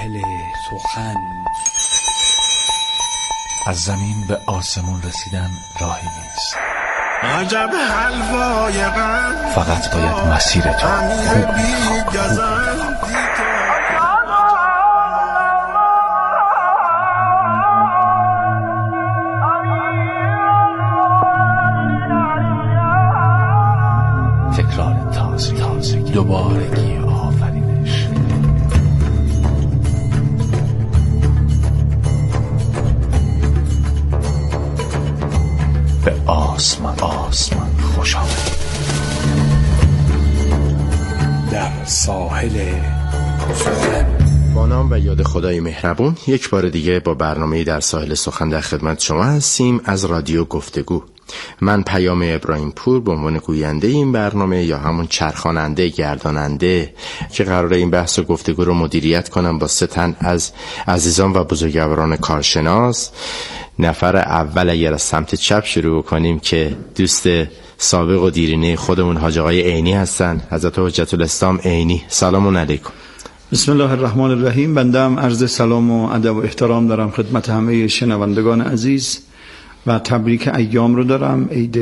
ساحل سخن. از زمین به آسمون رسیدن راهی نیست، عجب حلوای غم، فقط باید مسیر تو خوب تکرار تازگی، دوبارگی آفرینش. به آسمان خوش آمدید. در ساحل سخن. با نام و یاد خدای مهربون، یک بار دیگه با برنامه در ساحل سخن در خدمت شما هستیم از رادیو گفتگو. من پیام ابراهیم پور به عنوان گوینده این برنامه یا همون چرخاننده گرداننده که قراره این بحث و گفتگو رو مدیریت کنم با 3 تن از عزیزان و بزرگواران کارشناس. نفر اول اگر از سمت چپ شروع کنیم که دوست سابق و دیرینه خودمون حاج آقای عینی هستن، حضرت حجت الاسلام عینی. سلام علیکم. بسم الله الرحمن الرحیم. بنده هم عرض سلام و ادب و احترام دارم خدمت همه شنوندگان عزیز و تبریک ایام رو دارم. عید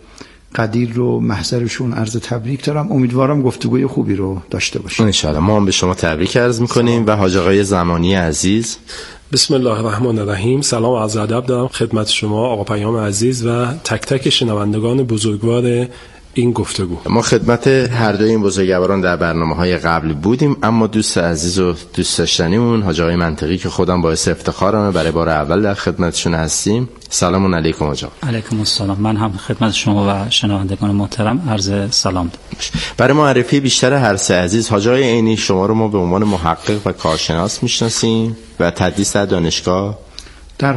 قدیر رو محضرشون عرض تبریک دارم. امیدوارم گفتگوی خوبی رو داشته باشیم. ان شاء الله. ما هم به شما تبریک عرض می‌کنیم و حاج آقای زمانی عزیز. بسم الله الرحمن الرحیم. سلام و عرض ادب دارم خدمت شما آقا پیام عزیز و تک تک شنوندگان بزرگوار این گفتگو. ما خدمت هر دوی این بزرگواران در برنامه‌های قبل بودیم، اما دوست عزیز و دوست داشتنیمون حاج آقای منطقی که خودم باعث افتخارمه برای بار اول در خدمتشون هستیم. سلام علیکم حاج آقا. علیکم السلام. من هم خدمت شما و شنوندگان محترم عرض سلام دارم. برای معرفی بیشتر هر 3 عزیز، حاج آقای عینی شما رو ما به عنوان محقق و کارشناس میشناسیم و تدریس در دانشگاه در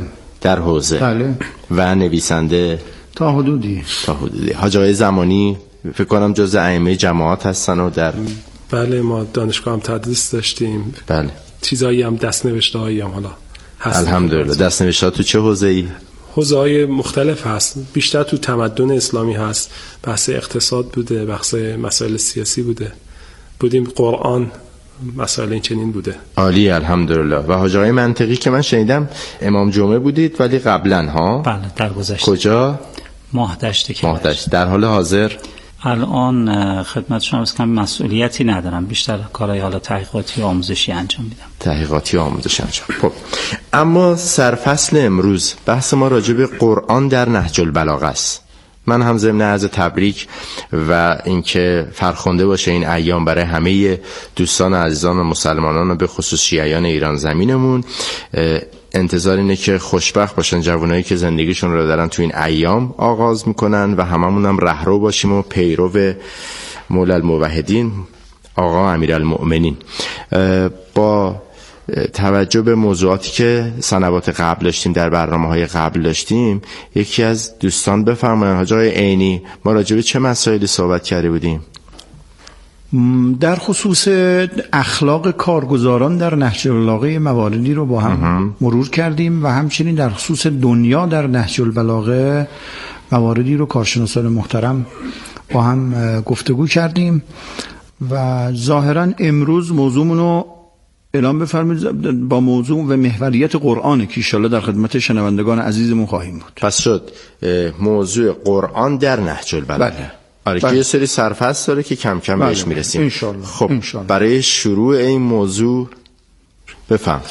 حوزه بله. و نویسنده تا حدودی. حاج آقای زمانی فکر کنم جزء ائمه جماعت هستن و در بله ما دانشگاه هم تدریس داشتیم. بله. چیزایی هم دست‌نوشته‌ای هم حالا هست. الحمدلله. دست‌نوشته‌ها تو چه حوزه‌ای؟ حوزه‌های مختلف هست. بیشتر تو تمدن اسلامی هست. بحث اقتصاد بوده، بحث مسائل سیاسی بودیم، قرآن، مسائل این چنین بوده. عالی، الحمدلله. و حاج آقای منطقی که من شنیدم امام جمعه بودید ولی قبلا ها؟ بله در گذشته. کجا؟ ماهدشت. در حال حاضر الان خدمت شما است که مسئولیتی ندارم، بیشتر کارهای حالا تحقیقاتی و آموزشی انجام میدم. خب اما سرفصل امروز بحث ما راجع به قرآن در نهج البلاغه است. من هم ضمن عرض تبریک و اینکه فرخنده باشه این ایام برای همه دوستان و عزیزان و مسلمانان و به خصوص شیعیان ایران زمینمون، انتظار اینه که خوشبخت باشن جوانایی که زندگیشون رو دارن تو این ایام آغاز میکنن و هممون هم رهرو باشیم و پیرو مولا الموحدین آقا امیرالمؤمنین. با توجه به موضوعاتی که سنوات قبل داشتیم، در برنامه‌های قبل داشتیم، یکی از دوستان بفرمایید حاج آقای عینی ما راجع به چه مسائلی صحبت کرده بودیم؟ در خصوص اخلاق کارگزاران در نهج البلاغه مواردی رو با هم مرور کردیم و همچنین در خصوص دنیا در نهج البلاغه مواردی رو کارشناسان محترم با هم گفتگو کردیم و ظاهرا امروز موضوعمون رو اعلام بفرمایید با موضوع و محوریت قرآن که ان شاء الله در خدمت شنوندگان عزیزمون خواهیم بود. پس شد موضوع قرآن در نهج البلاغه. بله. آره که یه سری سرفصل داره که کم کم بهش میرسیم انشالله. خب برای شروع این موضوع بفهم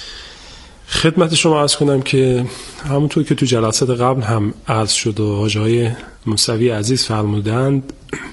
خدمت شما عرض کنم که همونطور که تو جلسات قبل هم عرض شد و حاج آقای موسوی عزیز فرمودند،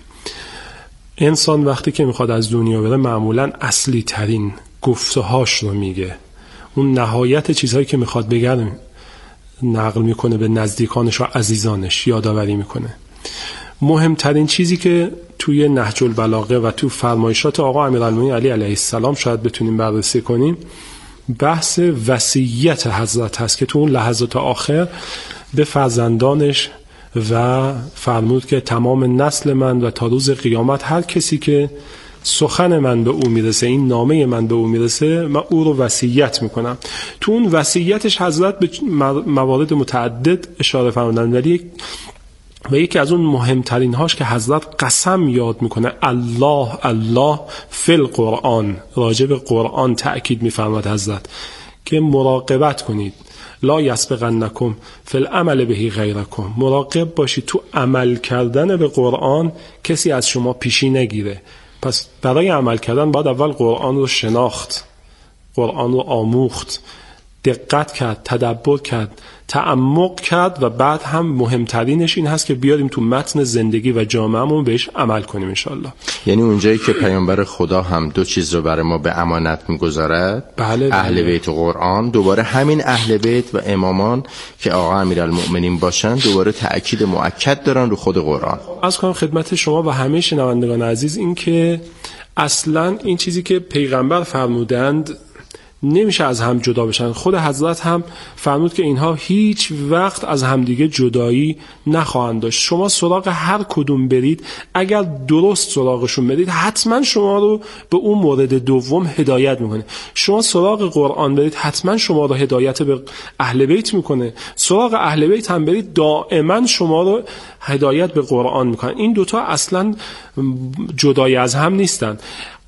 انسان وقتی که میخواد از دنیا بره معمولا اصلی ترین گفتهاش رو میگه، اون نهایت چیزهایی که میخواد بگه نقل میکنه به نزدیکانش و عزیزانش، یادآوری میکنه. مهمترین چیزی که توی نهج البلاغه و تو فرمایشات آقا امیرالمومنین علی علیه السلام شاید بتونیم بررسی کنیم، بحث وصیت حضرت هست که تو اون لحظات آخر به فرزندانش و فرمود که تمام نسل من و تا روز قیامت هر کسی که سخن من به او میرسه، این نامه من به او میرسه، من او رو وصیت میکنم. تو اون وصیتش حضرت به موارد متعدد اشاره فرمودن، ولی و یکی از اون مهمترین هاش که حضرت قسم یاد میکنه، الله الله فی القرآن، راجع به قرآن تأکید میفرماد حضرت که مراقبت کنید، لا یسبقنکم فی العمل به غیرکم، مراقب باشید تو عمل کردن به قرآن کسی از شما پیشی نگیره. پس برای عمل کردن باید اول قرآن رو شناخت، قرآن رو آموخت، دقت کرد، تدبر کرد، تعمق کرد و بعد هم مهمترینش این هست که بیاریم تو متن زندگی و جامعهمون بهش عمل کنیم انشالله. یعنی اونجایی که پیامبر خدا هم دو چیز رو برای ما به امانت میگذارد، بله اهل بیت و قرآن، دوباره همین اهل بیت و امامان که آقا امیرالمؤمنین باشن دوباره تأکید مؤکد دارن رو خود قرآن. از کنم خدمت شما و همه شنوندگان عزیز این که اصلا این چیزی که پیغمبر فرمودند نمیشه از هم جدا بشن. خود حضرت هم فرمود که اینها هیچ وقت از همدیگه جدایی نخواهند داشت. شما سراغ هر کدوم برید، اگر درست سراغشون برید حتما شما رو به اون مورد دوم هدایت میکنه. شما سراغ قرآن برید حتما شما رو هدایت به اهل بیت میکنه. سراغ اهل بیت هم برید دائما شما رو هدایت به قرآن میکنه. این دوتا اصلا جدایی از هم نیستن.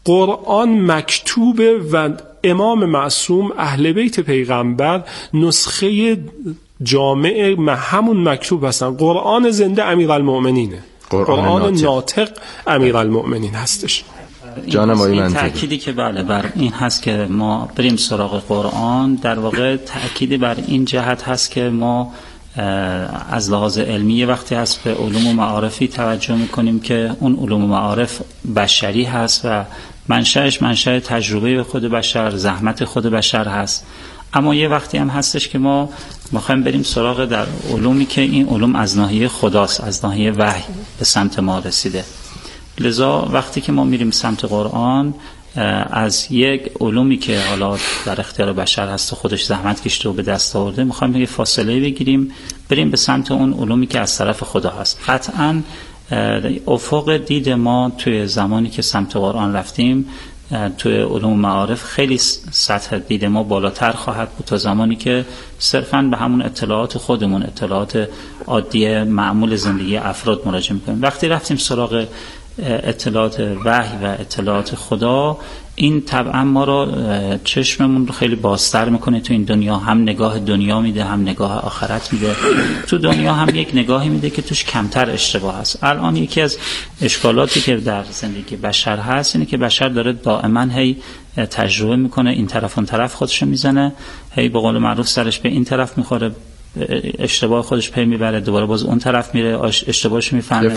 قرآن مکتوبه و امام معصوم اهل بیت پیغمبر نسخه جامع همون مکتوب هستن. قرآن زنده امیرالمؤمنینه، قرآن ناطق امیرالمؤمنین هستش. جانم آقای منطقی، تأکیدی که بله بر این هست که ما بریم سراغ قرآن، در واقع تأکیدی بر این جهت هست که ما از لحاظ علمی وقتی هست به علوم و معارفی توجه میکنیم که اون علوم و معارف بشری هست و منشأش منشأ تجربه به خود بشر، زحمت خود بشر هست. اما یه وقتی هم هستش که ما میخوایم بریم سراغ در علومی که این علوم از ناحیه خداست، از ناحیه وحی به سمت ما رسیده. لذا وقتی که ما میریم سمت قرآن، از یک علومی که حالا در اختیار بشر هست و خودش زحمت کشیده و به دست آورده، میخوایم یه فاصله بگیریم بریم به سمت اون علومی که از طرف خدا هست. قطعاً افق دید ما توی زمانی که سمت قرآن رفتیم توی علوم معارف خیلی سطح دید ما بالاتر خواهد بود تا زمانی که صرفاً به همون اطلاعات خودمون، اطلاعات عادی معمول زندگی افراد مراجعه میکنیم. وقتی رفتیم سراغ اطلاعات وحی و اطلاعات خدا، این طبعا ما رو چشممون رو خیلی بازتر میکنه تو این دنیا، هم نگاه دنیا میده هم نگاه آخرت میده. تو دنیا هم یک نگاهی میده که توش کمتر اشتباه هست. الان یکی از اشکالاتی که در زندگی بشر هست اینه که بشر داره دائما هی تجربه میکنه، این طرف اون طرف خودشو میزنه، هی به قول معروف سرش به این طرف میخوره، اشتباه خودش پی میبره، دوباره باز اون طرف میره اشتباهش میفهمه،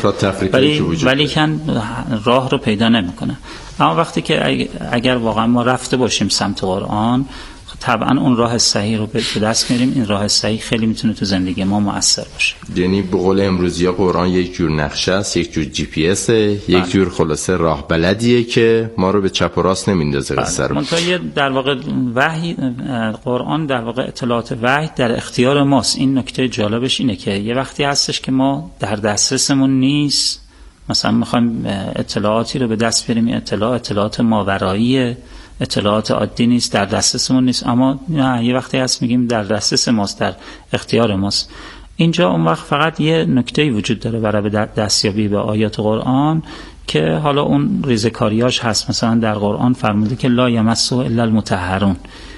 ولی کن راه رو پیدا نمیکنه. اما وقتی که اگر واقعا ما رفته باشیم سمت قرآن، طبعا اون راه صحیح رو به دست میاریم. این راه صحیح خیلی میتونه تو زندگی ما مؤثر باشه. یعنی به قول امروزیا قرآن یک جور نقشه است، یک جور جی پی اس، یک جور خلاصه راه بلدیه که ما رو به چپ و راست نمیندازه قصه رو. منتها در واقع وحی، قرآن در واقع اطلاعات وحی در اختیار ماست. این نکته جالبش اینه که یه وقتی هستش که ما در دسترسمون نیست، مثلا میخوایم اطلاعاتی رو به دست بیاریم، اطلاعات ماورایی، اطلاعات عادی نیست، در دسترسمون نیست، اما یه وقتی هست میگیم در دسترس ماست، در اختیار ماست. اینجا اون وقت فقط یه نکته‌ای وجود داره برای دستیابی به آیات قرآن که حالا اون ریزکاریاش هست. مثلا در قرآن فرموده که لا یمسه الا المطهرون،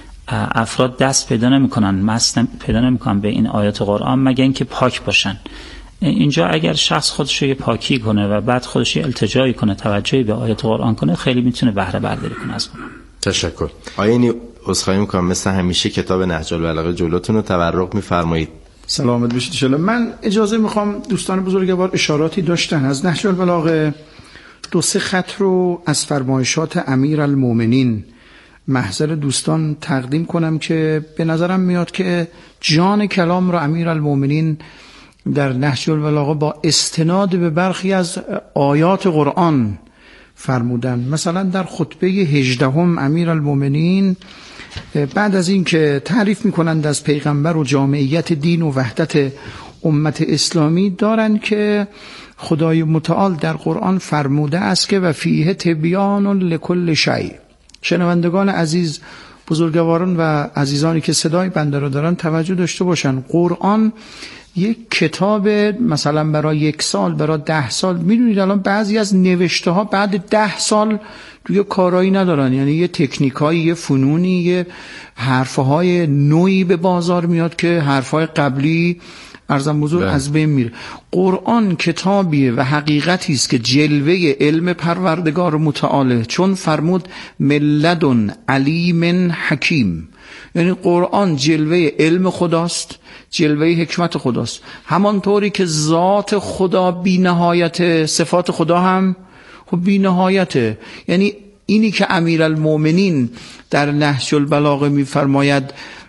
افراد دست پیدا نمی‌کنن، مس پیدا نمی‌کنن به این آیات قرآن مگر اینکه پاک باشن. اینجا اگر شخص خودش رو پاکی کنه و بعد خودش التجایی کنه، توجهی به آیات قرآن کنه، خیلی میتونه بهره برداری کنه از قرآن. تشکر. آیینی عذرخواهی میکنم، مثل همیشه کتاب نهج البلاغه جلوتون رو تورق میفرمایید. سلامت باشید انشالله. من اجازه میخوام، دوستان بزرگوار اشاراتی داشتن از نهج البلاغه، 2-3 خط رو از فرمایشات امیرالمؤمنین محضر دوستان تقدیم کنم که به نظرم میاد که جان کلام رو امیرالمؤمنین در نهج البلاغه با استناد به برخی از آیات قرآن فرمودن. مثلا در خطبه 18 امیرالمؤمنین بعد از این که تعریف میکنند از پیغمبر و جامعیت دین و وحدت امت اسلامی، دارن که خدای متعال در قرآن فرموده است که و فیه تبیان لکل شیء. شنوندگان عزیز، بزرگواران و عزیزانی که صدای بنده را دارن توجه داشته باشن، قرآن یک کتاب مثلا برای 1 سال، برای 10 سال، میدونید الان بعضی از نوشته ها بعد 10 سال توی کارایی ندارن، یعنی یه تکنیکایی، یه فنونی، یه حرفهای نوعی به بازار میاد که حرفهای قبلی ارزم بزرگ از بین میره. قرآن کتابیه و حقیقتی است که جلوه علم پروردگار متعاله، چون فرمود ملدن علیم حکیم، یعنی قرآن جلوه علم خداست، جلوه حکمت خداست. همانطوری که ذات خدا بی نهایت، صفات خدا هم خب بی نهایته. یعنی اینی که امیرالمومنین در نهج البلاغه میفرماید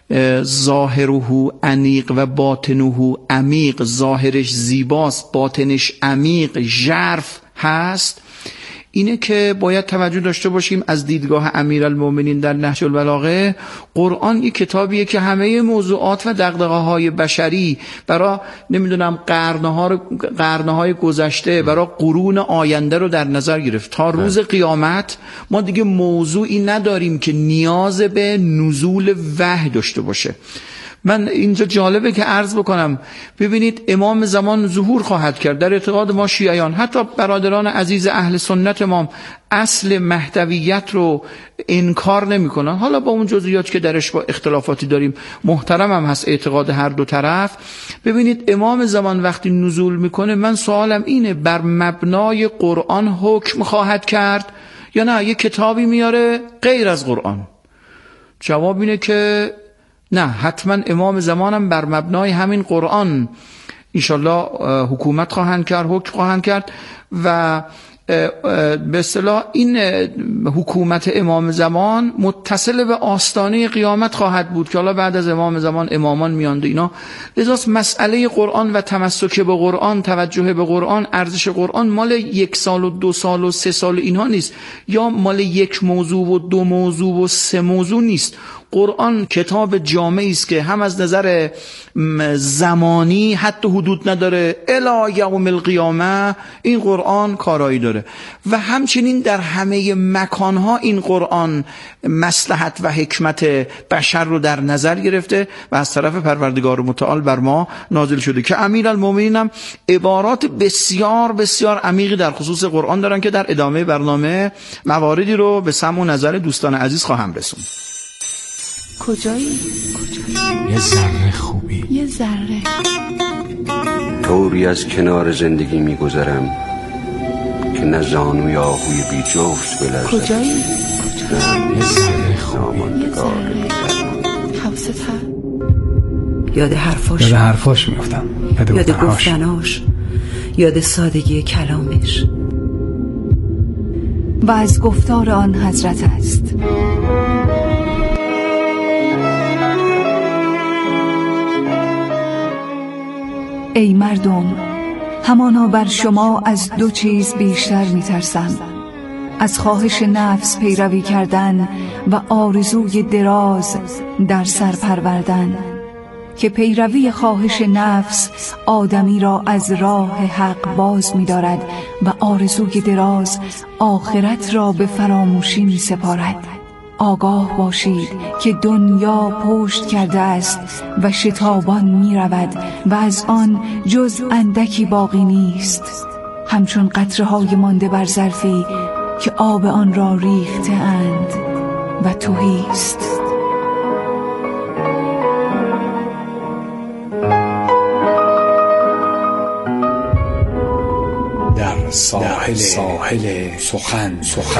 ظاهره انیق و باطنه عمیق، ظاهرش زیباست باطنش عمیق ژرف هست، اینه که باید توجه داشته باشیم از دیدگاه امیرالمومنین در نهج البلاغه. قرآن یک کتابیه که همه موضوعات و دغدغه‌های بشری برای نمیدونم قرن‌های گذشته، برای قرون آینده رو در نظر گرفت. تا روز قیامت ما دیگه موضوعی نداریم که نیاز به نزول وحی داشته باشه. من اینجا جالبه که عرض بکنم، ببینید امام زمان ظهور خواهد کرد. در اعتقاد ما شیعیان، حتی برادران عزیز اهل سنت ما، اصل مهدویت رو انکار نمی کنن. حالا با اون جزئیات که درش با اختلافاتی داریم، محترم هم هست اعتقاد هر دو طرف. ببینید امام زمان وقتی نزول میکنه، من سوالم اینه بر مبنای قرآن حکم خواهد کرد یا نه یک کتابی میاره غیر از قرآن؟ جواب اینه که نه، حتما امام زمانم بر مبنای همین قرآن انشالله حکومت خواهند کرد، حکم خواهند کرد و به اصطلاح این حکومت امام زمان متصل به آستانه قیامت خواهد بود که حالا بعد از امام زمان امامان میاند اینا. لذاست مسئله قرآن و تمسک به قرآن، توجه به قرآن، ارزش قرآن مال 1 سال و 2 سال و 3 سال اینها نیست، یا مال 1 موضوع و 2 موضوع و 3 موضوع نیست. قرآن کتاب جامعی است که هم از نظر زمانی حتی حدود نداره، الی یوم القیامه این قرآن کارایی داره، و همچنین در همه مکانها این قرآن مصلحت و حکمت بشر رو در نظر گرفته و از طرف پروردگار متعال بر ما نازل شده که امیرالمومنین هم عبارات بسیار بسیار عمیقی در خصوص قرآن دارن که در ادامه برنامه مواردی رو به سمع و نظر دوستان عزیز خواهم رسوند. کجایی؟ یه ذره خوبی، یه ذره طوری از کنار زندگی میگذرم که نه زانوی آهوی بی جفت بلرزد. کجایی؟ یه ذره خوبی، یه ذره حوست هست. یاد حرفاش میفتم، یاد گفتناش، یاد سادگی کلامش و از گفتار آن حضرت است. ای مردم، همانا بر شما از 2 چیز بیشتر میترسم: از خواهش نفس پیروی کردن و آرزوی دراز در سر پروردن، که پیروی خواهش نفس آدمی را از راه حق باز می‌دارد و آرزوی دراز آخرت را به فراموشی می‌سپارد. آگاه باشید که دنیا پشت کرده است و شتابان می رود و از آن جز اندکی باقی نیست، همچون قطره های مانده بر ظرفی که آب آن را ریخته اند و تهی است. در ساحل سخن.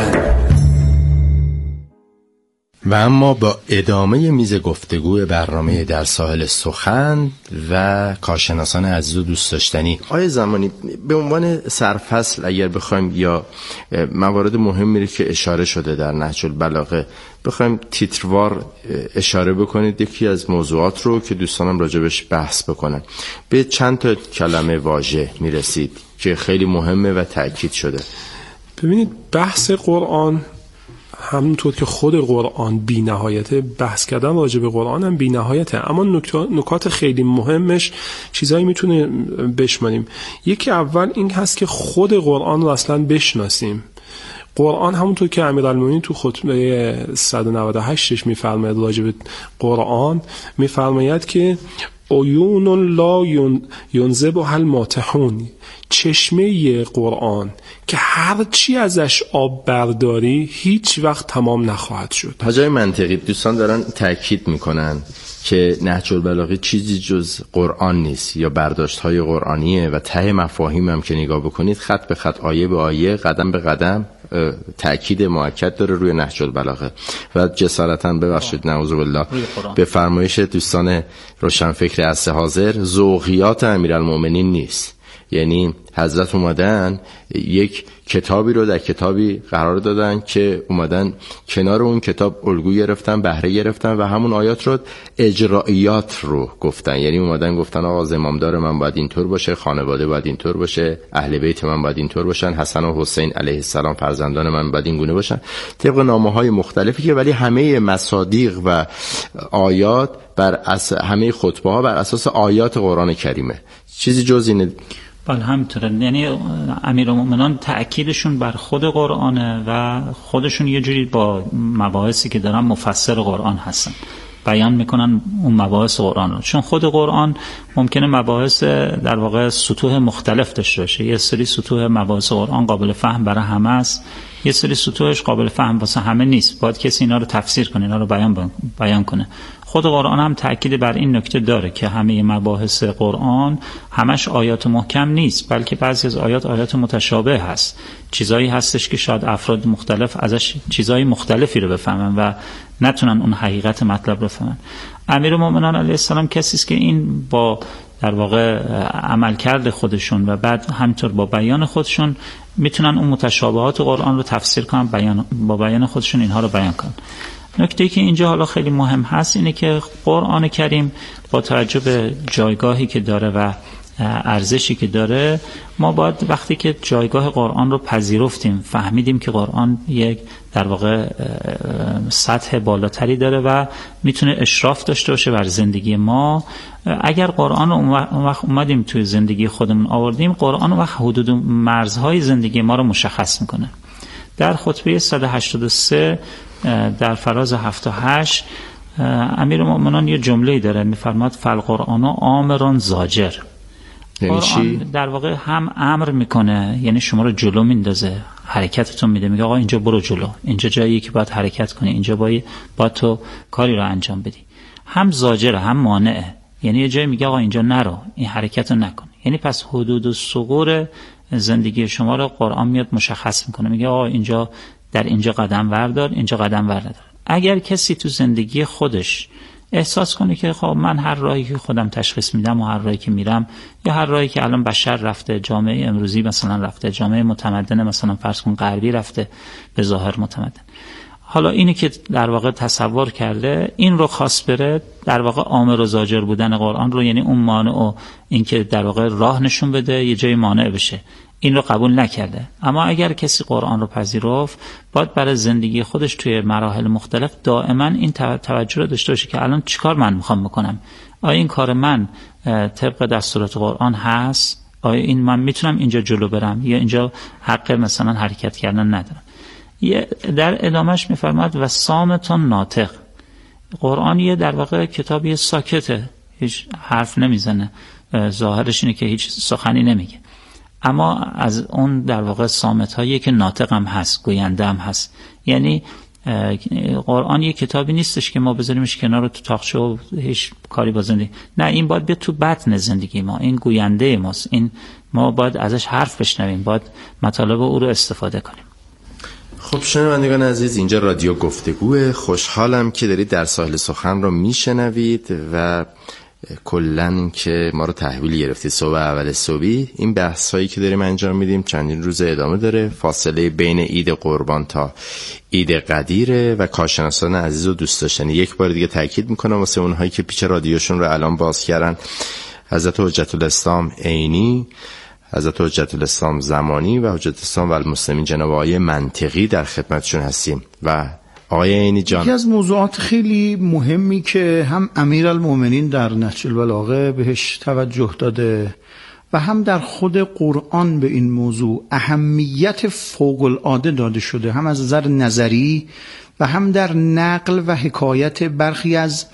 و اما با ادامه میز گفتگو برنامه در ساحل سخن و کارشناسان عزیز و دوست داشتنی، آقای زمانی به عنوان سرفصل اگر بخوایم یا موارد مهمی رو که اشاره شده در نهج البلاغه بخوایم تیتروار اشاره بکنید، یکی از موضوعات رو که دوستانم راجبش بحث بکنن، به چند تا کلمه واژه میرسید که خیلی مهمه و تأکید شده. ببینید بحث قرآن همونطور که خود قرآن بی نهایته، بحث کردن راجع به قرآن هم بی نهایته، اما نکات خیلی مهمش چیزایی میتونه بشماریم. یکی اول این هست که خود قرآن رو اصلا بشناسیم. قرآن همونطور که امیرالمومنین تو خطبه 198ش میفرماید راجع به قرآن، میفرماید که عیون لا ینزبها الماتحون، چشمه قرآن که هر چی ازش آب برداری هیچ وقت تمام نخواهد شد. حاجای منطقی دوستان دارن تاکید میکنن که نهج البلاغه چیزی جز قرآن نیست یا برداشت‌های قرآنیه و ته مفاهیم هم که نگاه بکنید خط به خط، آیه به آیه، قدم به قدم تأکید مؤکد داره روی نهج البلاغه. و جسارتاً ببخشید نعوذ بالله به فرمایش دوستان روشنفکر عصر حاضر ذوقیات امیرالمومنین نیست. یعنی حضرت اومدن یک کتابی رو در کتابی قرار دادن که اومدن کنار اون کتاب الگو گرفتن، بهره گرفتن و همون آیات رو اجرائیات رو گفتن. یعنی اومدن گفتن آقا زمامدار من باید اینطور باشه، خانواده باید اینطور باشه، اهل بیت من باید اینطور باشن، حسن و حسین علیه السلام فرزندان من باید این گونه باشن، طبق نامه‌های مختلفی که ولی همه مصادیق و آیات همه خطبه ها بر اساس آیات قرآن کریمه. چیزی جز اینه؟ بله همینطوره. یعنی امیرالمومنان تأکیدشون بر خود قرآنه و خودشون یه جوری با مباحثی که دارن مفسر قرآن هستن، بیان میکنن اون مباحث قرآن رو. چون خود قرآن ممکنه مباحث در واقع سطوح مختلف داشته باشه. یه سری سطوح مباحث قرآن قابل فهم برای همه است، یه سری سطوحش قابل فهم واسه همه نیست. باید کسی اینا رو تفسیر کنه، اینا رو بیان کنه. خود قرآن هم تأکید بر این نکته داره که همه مباحث قرآن همش آیات محکم نیست، بلکه بعضی از آیات متشابه هست. چیزایی هستش که شاید افراد مختلف ازش چیزای مختلفی رو بفهمن و نتونن اون حقیقت مطلب رو بفهمن. امیرالمومنین علیه السلام کسی است که این با در واقع عملکرد خودشون و بعد همینطور با بیان خودشون میتونن اون متشابهات قرآن رو تفسیر کنن، با بیان خودشون اینها رو بیان کنن. نکته‌ای که اینجا حالا خیلی مهم هست اینه که قرآن کریم با توجه به جایگاهی که داره و ارزشی که داره، ما باید وقتی که جایگاه قرآن رو پذیرفتیم، فهمیدیم که قرآن یک در واقع سطح بالاتری داره و میتونه اشراف داشته باشه بر زندگی ما، اگر قرآن رو اون وقت اومدیم توی زندگی خودمون آوردیم، قرآن اون وقت حدود و مرزهای زندگی ما رو مشخص میکنه. در خطبه 183 در فراز 78 امیرالمومنین یه جمله‌ای داره، میفرماد فالقرآن آمرون زاجر. یعنی چی؟ در واقع هم امر میکنه، یعنی شما رو جلو میندازه، حرکتتون میده، میگه آقا اینجا برو جلو، اینجا جاییه که باید حرکت کنی، اینجا باید تو کاری رو انجام بدی. هم زاجره هم مانعه، یعنی یه جایی میگه آقا اینجا نرو، این حرکت رو نکن. یعنی پس حدود و ثغور زندگی شما رو قرآن میاد مشخص میکنه، میگه آقا اینجا در اینجا قدم وردار، اینجا قدم وردار. اگر کسی تو زندگی خودش احساس کنه که خب من هر راهی که خودم تشخیص میدم و هر راهی که میرم یا هر راهی که الان بشر رفته، جامعه امروزی مثلا رفته، جامعه متمدن مثلا فرض کن غربی رفته به ظاهر متمدن، حالا اینی که در واقع تصور کرده این رو خاص بره، در واقع آمر و زاجر بودن قرآن رو، یعنی اون مانع و این که در واقع راه نشون بده یه جای مانع بشه، این رو قبول نکرده. اما اگر کسی قرآن رو پذیرفت، باید برای زندگی خودش توی مراحل مختلف دائما این توجه رو داشته باشه که الان چیکار من میخوام بکنم، آیا این کار من طبق دستورات قرآن هست، آیا این من میتونم اینجا جلو برم یا اینجا حق مثلا حرکت کردن ندارم. در ادامهش میفرماد و صامتون ناطق. قرآن یه در واقع کتابی ساکته، هیچ حرف نمیزنه، ظاهرش اینه که هیچ سخنی نمیگه، اما از اون در واقع صامت هایی که ناطق هم هست، گوینده هم هست. یعنی قرآن یه کتابی نیستش که ما بذاریمش کنار رو تو تاقچه و هیچ کاری با زندگی، نه، این باید بیاد تو بطن زندگی ما، این گوینده ماست، این ما باید ازش حرف بشنویم، باید مطالب او رو استفاده کنیم. خب شنوندگان عزیز، اینجا رادیو گفتگوه. خوشحالم که دارید در ساحل سخن رو میشنوید و کلن که ما رو تحویل گرفتید. صبح اول صبحی این بحث هایی که داریم انجام میدیم چندین روز ادامه داره. فاصله بین عید قربان تا عید قدیره و کارشناسان عزیز و دوست داشتنی یک بار دیگه تاکید میکنم واسه اونهایی که پیچ رادیوشون رو الان باز کردن، حضرت حجت الاسلام عینی، حضرت حجت الاسلام زمانی و حجت الاسلام والمسلمین جناب آقای منطقی در خدمتشون هستیم. و آقای عینی جان، یکی از موضوعات خیلی مهمی که هم امیرالمومنین در نهج البلاغه بهش توجه داده و هم در خود قرآن به این موضوع اهمیت فوق العاده داده شده، هم از نظر نظری و هم در نقل و حکایت برخی از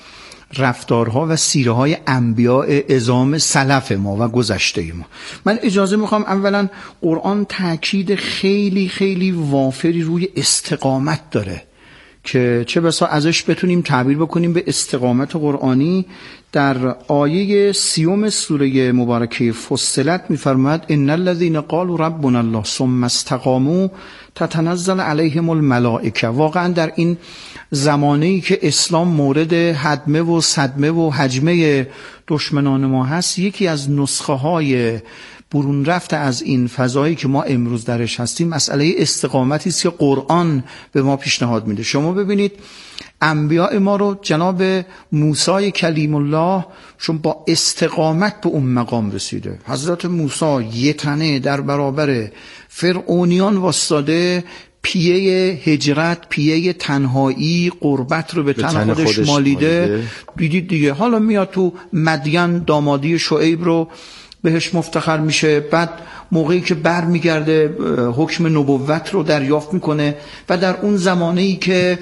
رفتارها و سیره های انبیاء عظام سلف ما و گذشته ما. من اجازه میخوام اولا قرآن تاکید خیلی خیلی وافری روی استقامت داره که چه بسا ازش بتونیم تعبیر بکنیم به استقامت قرآنی. در آیه 30 سوره مبارکه فصلت می‌فرماید ان الذين قالوا ربنا الله ثم استقاموا تتنزل عليهم الملائکه. واقعا در این زمانه‌ای که اسلام مورد هدمه و صدمه و هجمه دشمنان ما هست، یکی از نسخه‌های برون رفته از این فضایی که ما امروز درش هستیم مسئله استقامتی است که قرآن به ما پیشنهاد میده. شما ببینید انبیاء ما رو جناب موسی کلیم الله چون با استقامت به اون مقام رسیده. حضرت موسی یه تنه در برابر فرعونیان واسطاده، پیه هجرت، پیه تنهایی، غربت رو به تن خودش مالیده. دیدید دیگه. حالا میاد تو مدین دامادی شعیب رو بهش مفتخر میشه، بعد موقعی که بر میگرده حکم نبوت رو دریافت میکنه و در اون زمانه‌ای که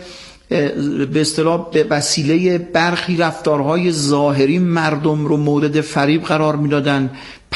به اصطلاح به وسیله برخی رفتارهای ظاهری مردم رو مورد فریب قرار میدادن،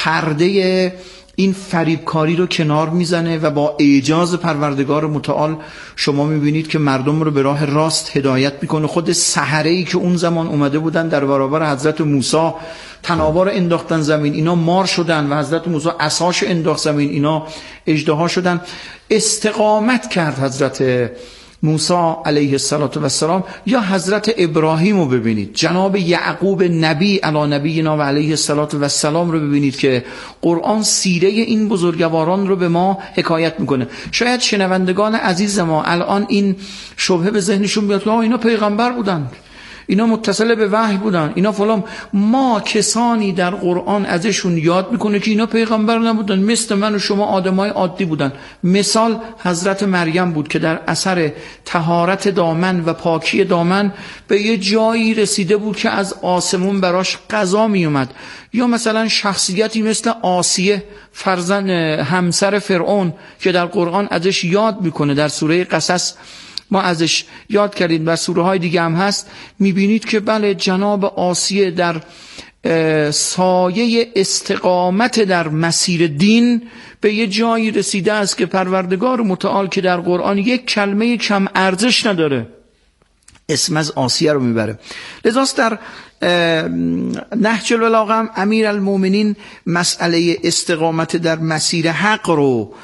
پرده این فریبکاری رو کنار میزنه و با اعجاز پروردگار متعال شما میبینید که مردم رو به راه راست هدایت میکنه. خود سحره‌ای که اون زمان اومده بودن در برابر حضرت موسی تنابار انداختن زمین، اینا مار شدن و حضرت موسی عصاش انداخت زمین، اینا اژدها شدن. استقامت کرد حضرت موسی علیه السلام. یا حضرت ابراهیم رو ببینید، جناب یعقوب نبی علی نبینا و علیه السلام رو ببینید که قرآن سیره این بزرگواران رو به ما حکایت میکنه. شاید شنوندگان عزیز ما الان این شبهه به ذهنشون بیاد که اینا پیغمبر بودن، اینا متصل به وحی بودن، اینا فلان. ما کسانی در قرآن ازشون یاد میکنه که اینا پیغمبر نبودن، مثل من و شما آدمای عادی بودن. مثال حضرت مریم بود که در اثر طهارت دامن و پاکی دامن به یه جایی رسیده بود که از آسمون براش قضا میومد. یا مثلا شخصیتی مثل آسیه فرزند همسر فرعون که در قرآن ازش یاد میکنه، در سوره قصص ما ازش یاد کردیم و سوره های دیگه هم هست. میبینید که بله جناب آسیه در سایه استقامت در مسیر دین به یه جایی رسیده است که پروردگار متعال که در قرآن یک کلمه کم ارزش نداره اسم از آسیه رو میبره. لذاست در نهج البلاغه هم امیر المومنین مسئله استقامت در مسیر حق رو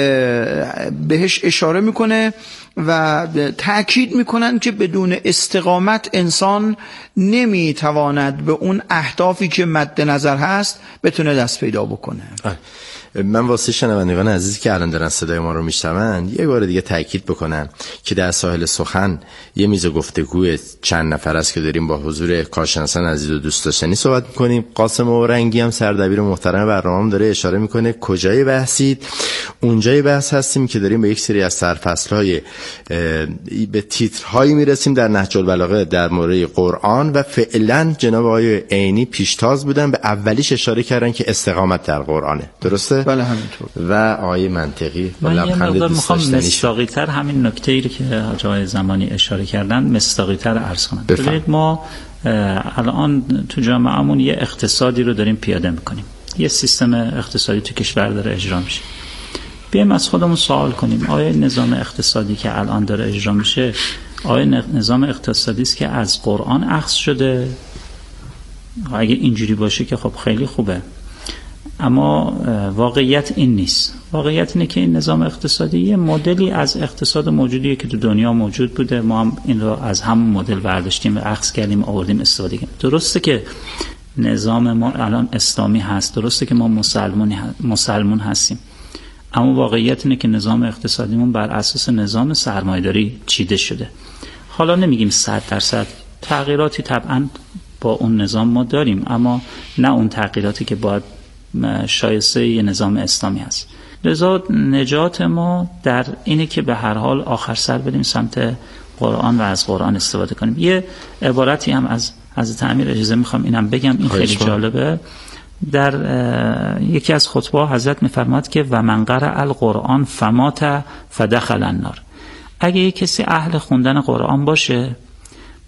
بهش اشاره میکنه و تأکید میکنن که بدون استقامت انسان نمیتواند به اون اهدافی که مد نظر هست بتونه دست پیدا بکنه. من واسه شنوندگان عزیزی که الان دارن صدای ما رو میشنون یه بار دیگه تاکید بکنم که در ساحل سخن یه میز گفتگوی چند نفر است که داریم با حضور کارشناسان عزیز و دوست داشتنی صحبت میکنیم. قاسم اورنگی هم سردبیر محترم برنامه‌ام داره اشاره میکنه کجای بحثید. اونجای بحث هستیم که داریم به یک سری از سرفصل‌های به تیترهایی میرسیم در نهج البلاغه در مورد قرآن و فعلا جناب آقای عینی پیشتاز بودن، به اولیش اشاره کردن که استقامت در قرآنه. درسته؟ بله همینطور. و آیه منطقی من یه مقدار میخوام مصداقی‌تر همین نکته‌ای رو که آقای زمانی اشاره کردن مصداقی‌تر عرض کنم. ببینید ما الان تو جامعه‌مون یه اقتصادی رو داریم پیاده میکنیم، یه سیستم اقتصادی تو کشور داره اجرا میشه. بیایم از خودمون سوال کنیم آیا نظام اقتصادی که الان داره اجرا میشه آیا نظام اقتصادی است که از قرآن اخذ شده؟ اگه اینجوری باشه که خب خیلی خوبه، اما واقعیت این نیست. واقعیت اینه که این نظام اقتصادی یه مدلی از اقتصاد موجودیه که تو دنیا موجود بوده، ما هم این رو از همون مدل برداشتیم و اخذ کردیم آوردیم استفاده کردیم. درسته که نظام ما الان اسلامی هست، درسته که ما مسلمون هستیم، اما واقعیت اینه که نظام اقتصادیمون بر اساس نظام سرمایه‌داری چیده شده. حالا نمیگیم 100% تغییراتی طبعا با اون نظام ما داریم، اما نه اون تغییراتی که باید شایسته یه نظام اسلامی هست. لذا نجات ما در اینه که به هر حال آخر سر بریم سمت قرآن و از قرآن استفاده کنیم. یه عبارتی هم از حضرت امیر اجازه میخوام اینم بگم، این خیلی جالبه. در یکی از خطبه حضرت میفرماد که و من قرأ القرآن فمات فدخل النار. اگه یک کسی اهل خوندن قرآن باشه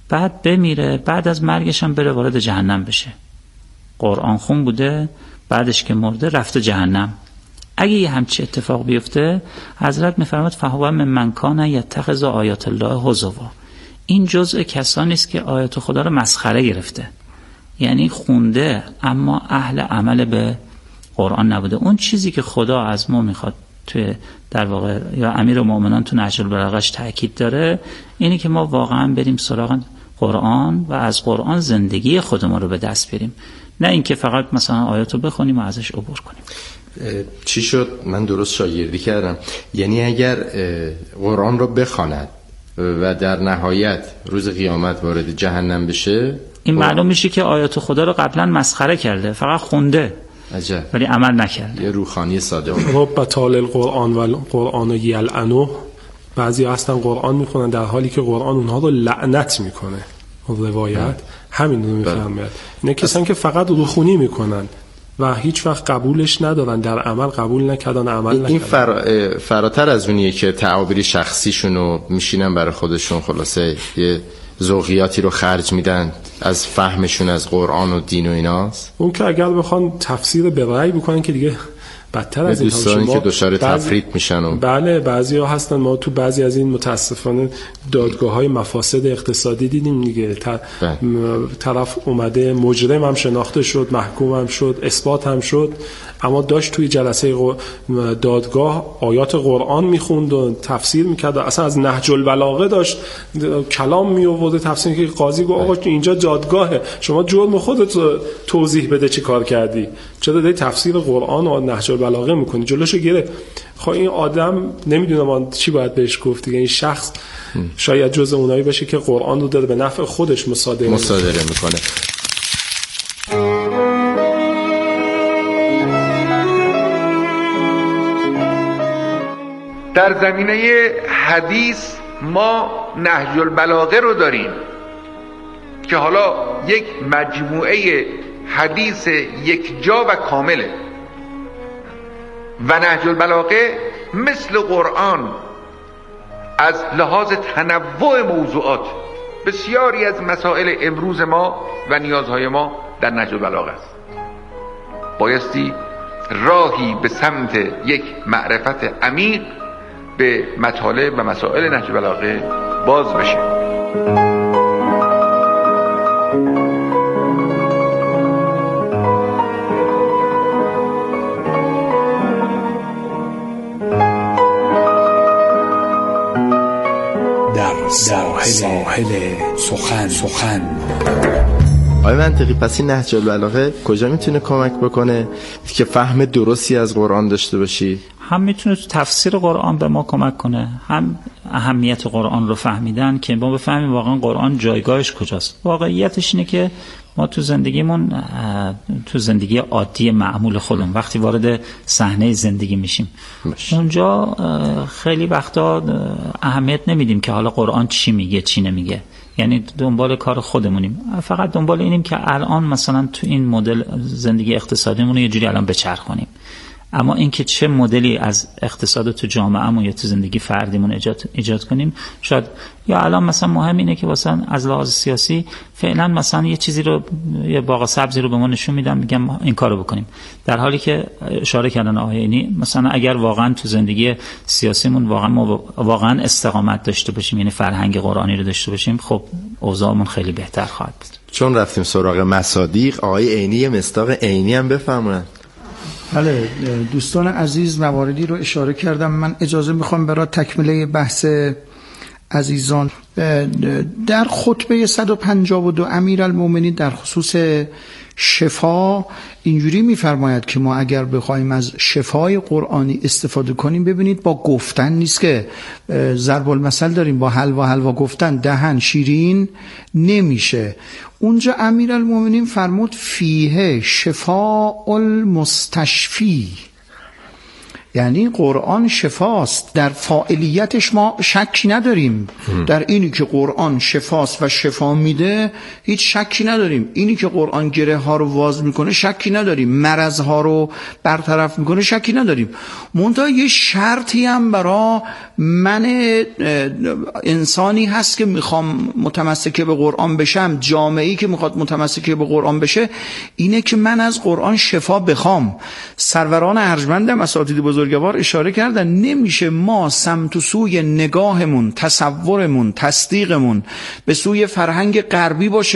بعد بمیره، بعد از مرگش هم بره وارد جهنم بشه. قرآن خون بوده، بعدش که مرده رفته جهنم. اگه یه همچی اتفاق بیفته، حضرت میفرماد فهو ممن کان یتخذ آیات الله هزوا، این جزء کسانی است که آیات خدا رو مسخره گرفته، یعنی خونده اما اهل عمل به قرآن نبوده. اون چیزی که خدا از ما میخواد توی در واقع یا امیرالمومنین تو نهج البلاغه‌اش تاکید داره، اینی که ما واقعا بریم سراغ قرآن و از قرآن زندگی خودمون رو به دست بیاریم، نه اینکه فقط مثلا آیاتو بخونیم و ازش عبور کنیم. چی شد؟ من درست شاگردی کردم. یعنی اگر قرآن رو بخواند و در نهایت روز قیامت وارد جهنم بشه، این معلوم میشه که آیات خدا رو قبلا مسخره کرده، فقط خونده عجب، ولی عمل نکرده. یه روحانی ساده رب طال القرآن و القرآن یلعنه، بعضی اصلا قرآن میخونن در حالی که قرآن اونها رو لعنت میکنه. روایت همین رو میفهمید. اینه کسانی که فقط روخونی میکنن و هیچ وقت قبولش ندارن، در عمل قبول نکردن، عمل نکردن. این فراتر از اونیه که تعابیر شخصیشونو میشینن برای خودشون، خلاصه یه ذوقیاتی رو خرج میدن از فهمشون از قرآن و دین و ایناست. اون که اگر بخوان تفسیر به رأی بکنن که دیگه بدتر از این دوستانی که دچار تفرید میشن و بله بعضیا هستن. ما تو بعضی از این متاسفانه دادگاه‌های مفاسد اقتصادی دیدیم دیگه، طرف اومده مجرم هم شناخته شد، محکوم هم شد، اثبات هم شد، اما داشت توی جلسه دادگاه آیات قرآن میخوند و تفسیر میکرد، اصلا از نهج البلاغه داشت کلام میآورد تفسیر، که قاضی گفت آقا اینجا جادگاهه، شما جرم خودت توضیح بده چی کار کردی، چرا داری تفسیر قرآن و نهج البلاغه میکنی؟ جلوشو گرفت. خب این آدم نمیدونم چی باید بهش گفت دیگه. این شخص شاید جز اونایی باشه که قرآن رو داره به نفع خودش مصادره میکنه. در زمینه حدیث ما نهج البلاغه رو داریم که حالا یک مجموعه حدیث یک جا و کامله و نهج البلاغه مثل قرآن از لحاظ تنوع موضوعات بسیاری از مسائل امروز ما و نیازهای ما در نهج البلاغه است. بایستی راهی به سمت یک معرفت عمیق به مطالب و مسائل نهج البلاغه باز بشه. در ساحل سخن. آقای منطقی، پس این نهج البلاغه کجا میتونه کمک بکنه که فهم درستی از قرآن داشته باشی؟ هم میتونه تو تفسیر قرآن به ما کمک کنه، هم اهمیت قرآن رو فهمیدن که ما بفهمیم واقعا قرآن جایگاهش کجاست. واقعیتش اینه که ما تو زندگیمون، تو زندگی عادی معمول خودمون وقتی وارد صحنه زندگی میشیم اونجا خیلی وقتا اهمیت نمیدیم که حالا قرآن چی میگه چی نمیگه، یعنی دنبال کار خودمونیم، فقط دنبال اینیم که الان مثلا تو این مدل زندگی اقتصادیمون رو یه جوری الان بچرخونیم. اما اینکه چه مدلی از اقتصاد تو جامعهمون یا تو زندگی فردیمون ایجاد کنیم، شاید یا الان مثلا مهم اینه که مثلا از لحاظ سیاسی فعلا مثلا یه چیزی رو، یه باغ سبزی رو به ما نشون میدن، میگم این کارو بکنیم، در حالی که اشاره کردن آیینی مثلا اگر واقعا تو زندگی سیاسیمون واقعا استقامت داشته باشیم، یعنی فرهنگ قرآنی رو داشته باشیم، خب اوضاعمون خیلی بهتر خواهد بود. چون رفتیم سراغ مصادیق، آقای عینی مصداق عینی هم بفرمایید. بله دوستان عزیز، مواردی رو اشاره کردم. من اجازه میخوام برای تکمیله بحث عزیزان در خطبه 152 امیرالمومنین در خصوص شفا اینجوری میفرماید که ما اگر بخوایم از شفای قرآنی استفاده کنیم، ببینید با گفتن نیست که ضرب المثل داریم با حلوا گفتن دهن شیرین نمیشه. اونجا امیرالمومنین فرمود فیه شفاء المستشفی، یعنی قرآن شفاست، در فاعلیتش ما شکی نداریم. در اینی که قرآن شفاست و شفا میده هیچ شکی نداریم. اینی که قرآن گره ها رو واز میکنه شکی نداریم، مرض ها رو برطرف میکنه شکی نداریم. منتها یه شرطی هم برای من انسانی هست که میخوام متمسک به قرآن بشم، جامعه‌ای که میخواد متمسک به قرآن بشه، اینه که من از قرآن شفا بخوام. سروران ارجمندم اساتید بزرگوار اشاره کردن نمیشه ما سمت و سوی نگاهمون، تصورمون، تصدیقمون به سوی فرهنگ غربی باشه